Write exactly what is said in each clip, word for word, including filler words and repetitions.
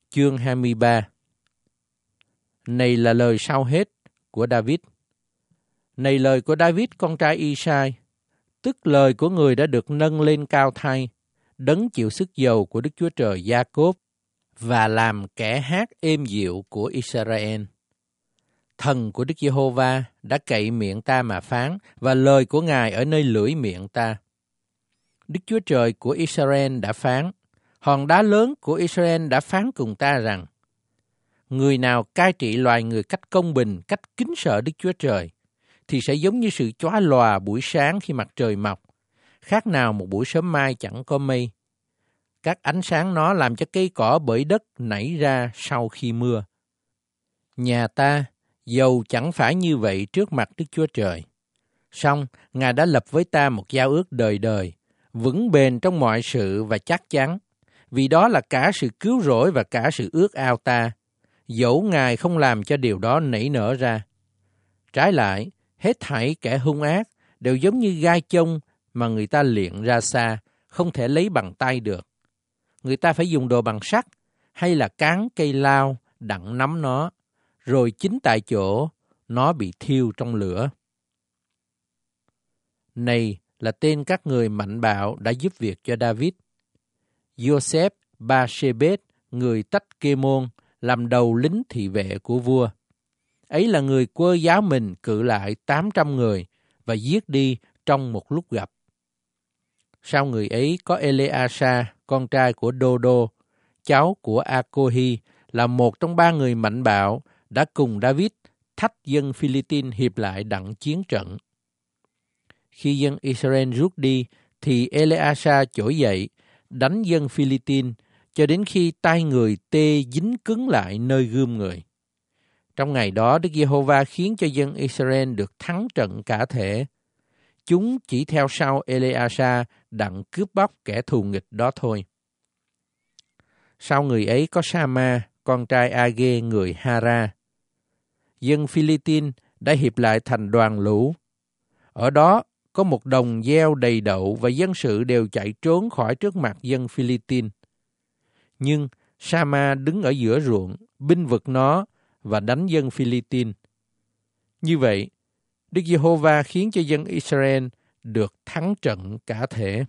chương hai mươi ba. Này là lời sau hết của David. Này lời của David con trai Isai, tức lời của người đã được nâng lên cao thay, đấng chịu sức dầu của Đức Chúa Trời Gia-cốp và làm kẻ hát êm dịu của Israel. Thần của Đức Giê-hô-va đã cậy miệng ta mà phán, và lời của Ngài ở nơi lưỡi miệng ta. Đức Chúa Trời của Israel đã phán, hòn đá lớn của Israel đã phán cùng ta rằng, người nào cai trị loài người cách công bình, cách kính sợ Đức Chúa Trời, thì sẽ giống như sự chói lòa buổi sáng khi mặt trời mọc, khác nào một buổi sớm mai chẳng có mây. Các ánh sáng nó làm cho cây cỏ bởi đất nảy ra sau khi mưa. Nhà ta, dầu chẳng phải như vậy trước mặt Đức Chúa Trời, song Ngài đã lập với ta một giao ước đời đời, vững bền trong mọi sự và chắc chắn, vì đó là cả sự cứu rỗi và cả sự ước ao ta, dẫu Ngài không làm cho điều đó nảy nở ra. Trái lại, hết thảy kẻ hung ác đều giống như gai chông mà người ta liệng ra xa, không thể lấy bằng tay được. Người ta phải dùng đồ bằng sắt hay là cán cây lao đặng nắm nó, rồi chính tại chỗ nó bị thiêu trong lửa. Này là tên các người mạnh bạo đã giúp việc cho David. Joseph Ba-shê-bết, người Tách Kê-môn, làm đầu lính thị vệ của vua. Ấy là người quơ giáo mình cự lại tám trăm người và giết đi trong một lúc gặp. Sau người ấy có Ele-a-sa, con trai của Đô-đô, cháu của A-cô-hi, là một trong ba người mạnh bạo đã cùng David thách dân Phi-li-tin hiệp lại đặng chiến trận. Khi dân Israel rút đi, thì Ele-a-sa trỗi dậy, đánh dân Phi-li-tin, cho đến khi tay người tê dính cứng lại nơi gươm người. Trong ngày đó, Đức Giê-hô-va khiến cho dân Israel được thắng trận cả thể. Chúng chỉ theo sau Ele-a-sa đặng cướp bóc kẻ thù nghịch đó thôi. Sau người ấy có Sa-ma, con trai A-ghê người Ha-ra. Dân Phi-li-tin đã hiệp lại thành đoàn lũ. Ở đó có một đồng gieo đầy đậu và dân sự đều chạy trốn khỏi trước mặt dân Phi-li-tin. Nhưng Sa-ma đứng ở giữa ruộng, binh vực nó và đánh dân Phi-li-tin. Như vậy, Đức Giê-hô-va khiến cho dân Israel được thắng trận cả thể.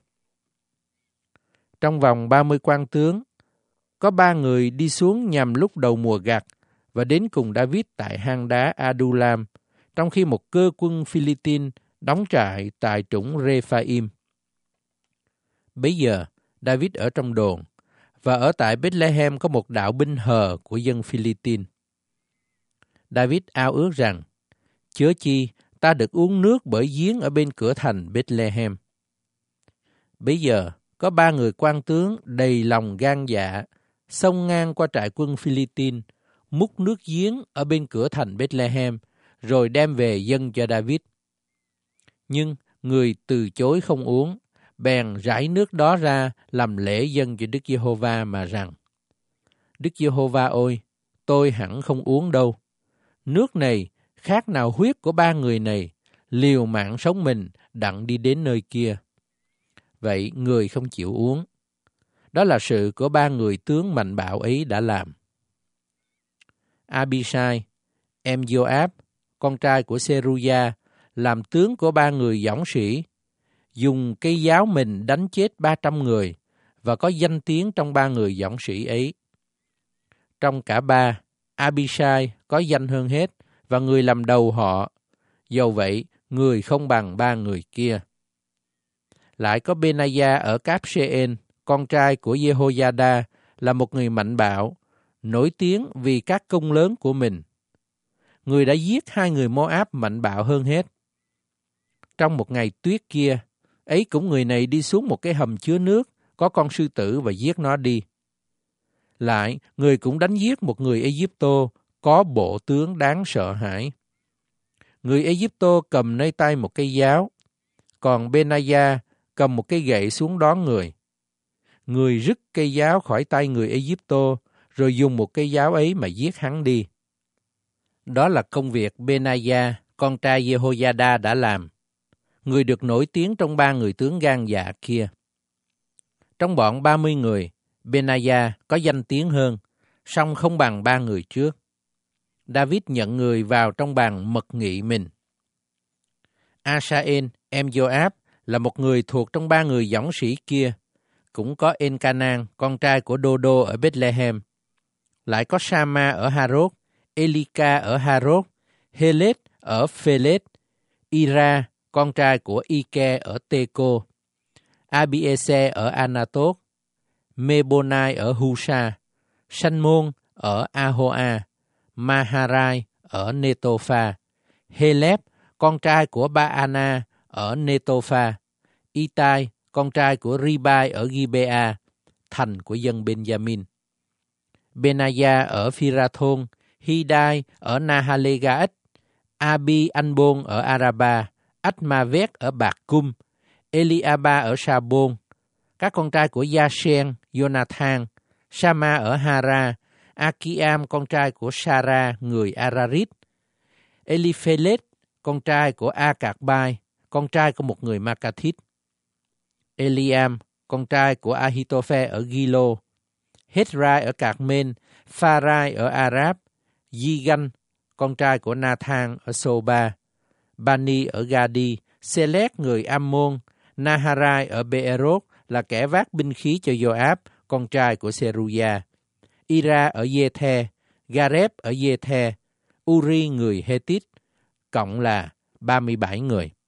Trong vòng ba mươi quan tướng, có ba người đi xuống nhằm lúc đầu mùa gặt và đến cùng David tại hang đá Adulam, trong khi một cơ quân Phi-li-tin đóng trại tại trũng Rephaim. Bấy giờ, David ở trong đồn, và ở tại Bethlehem có một đạo binh hờ của dân Phi-li-tin. David ao ước rằng, chớ chi ta được uống nước bởi giếng ở bên cửa thành Bethlehem. Bấy giờ, có ba người quan tướng đầy lòng gan dạ, xông ngang qua trại quân Phi-li-tin, múc nước giếng ở bên cửa thành Bethlehem, rồi đem về dâng cho David. Nhưng người từ chối không uống, bèn rải nước đó ra làm lễ dâng cho Đức Giê-hô-va mà rằng, Đức Giê-hô-va ơi, tôi hẳn không uống đâu. Nước này khác nào huyết của ba người này, liều mạng sống mình đặng đi đến nơi kia. Vậy người không chịu uống. Đó là sự của ba người tướng mạnh bạo ấy đã làm. Abishai, em Joab, con trai của Seruya, làm tướng của ba người dõng sĩ, dùng cây giáo mình đánh chết ba trăm người và có danh tiếng trong ba người dõng sĩ ấy. Trong cả ba, Abishai có danh hơn hết và người làm đầu họ, dầu vậy người không bằng ba người kia. Lại có Benaya ở Cáp-sê-en, con trai của Jehoiada, là một người mạnh bạo, nổi tiếng vì các công lớn của mình. Người đã giết hai người Moab mạnh bạo hơn hết. Trong một ngày tuyết kia, ấy cũng người này đi xuống một cái hầm chứa nước, có con sư tử và giết nó đi. Lại, người cũng đánh giết một người Ê-díp-tô có bộ tướng đáng sợ hãi. Người Ê-díp-tô cầm nơi tay một cây giáo, còn Benaya cầm một cây gậy xuống đón người. Người rứt cây giáo khỏi tay người Ê-díp-tô, rồi dùng một cây giáo ấy mà giết hắn đi. Đó là công việc Benaya, con trai Jehoiada đã làm. Người được nổi tiếng trong ba người tướng gan dạ kia. Trong bọn ba mươi người, Benaya có danh tiếng hơn, song không bằng ba người trước. David nhận người vào trong bàn mật nghị mình. Asael, em Joab, là một người thuộc trong ba người dõng sĩ kia. Cũng có Elkanan, con trai của Đô-đô ở Bethlehem. Lại có Sama ở Harod, Elika ở Harod, Helet ở Phelet, Ira, con trai của Ike ở Tê-cô, Abiese ở Anatot, Mebonai ở Husa, Sanh-môn ở Ahoa, Maharai ở Netopha, Heleb, con trai của Ba-ana ở Netopha, Itai, con trai của Ribai ở Gibea, thành của dân Benjamin. Benaya ở Phirathon, Hidai ở Nahalegaet, Abi-anbon ở Araba, Ach-ma-vét ở Bạc Cung, Eliaba ở Sa-bôn, các con trai của Gia-sen, Jonathan, Sama ở Hara, Akiam, con trai của Sara, người Ararit, Eliphelet, con trai của A-cạc-bai, con trai của một người Makathit, Eliam, con trai của Ahitophe ở Gilo, Hezrai ở Cạc-men, Pharai ở Arab, Yigan, con trai của Nathan ở Soba, Bani ở Gadi, Selek người Ammon, Naharai ở Beerot là kẻ vác binh khí cho Joab, con trai của Seruya, Ira ở Yethe, Gareb ở Yethe, Uri người Hethit, cộng là ba mươi bảy người.